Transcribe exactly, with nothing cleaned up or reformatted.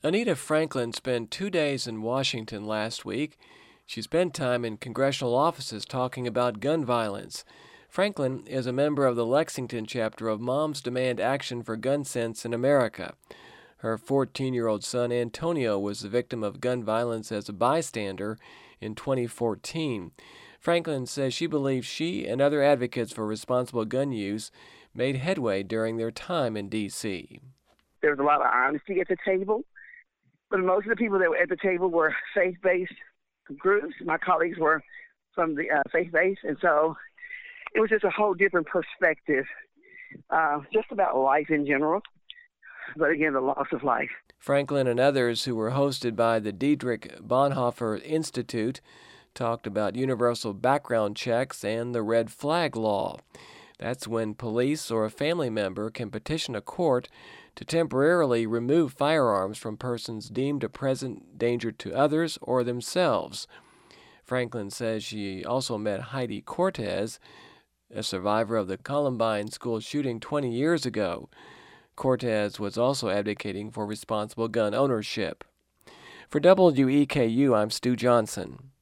Anita Franklin spent two days in Washington last week. She spent time in congressional offices talking about gun violence. Franklin is a member of the Lexington chapter of Moms Demand Action for Gun Sense in America. Her fourteen-year-old son Antonio was the victim of gun violence as a bystander in twenty fourteen. Franklin says she believes she and other advocates for responsible gun use made headway during their time in D C There was a lot of honesty at the table, but most of the people that were at the table were faith-based groups. My colleagues were from the uh, faith-based, and so it was just a whole different perspective, uh, just about life in general, but again, the loss of life. Franklin and others who were hosted by the Dietrich Bonhoeffer Institute talked about universal background checks and the red flag law. That's when police or a family member can petition a court to temporarily remove firearms from persons deemed a present danger to others or themselves. Franklin says she also met Heidi Cortez, a survivor of the Columbine school shooting twenty years ago. Cortez was also advocating for responsible gun ownership. For W E K U, I'm Stu Johnson.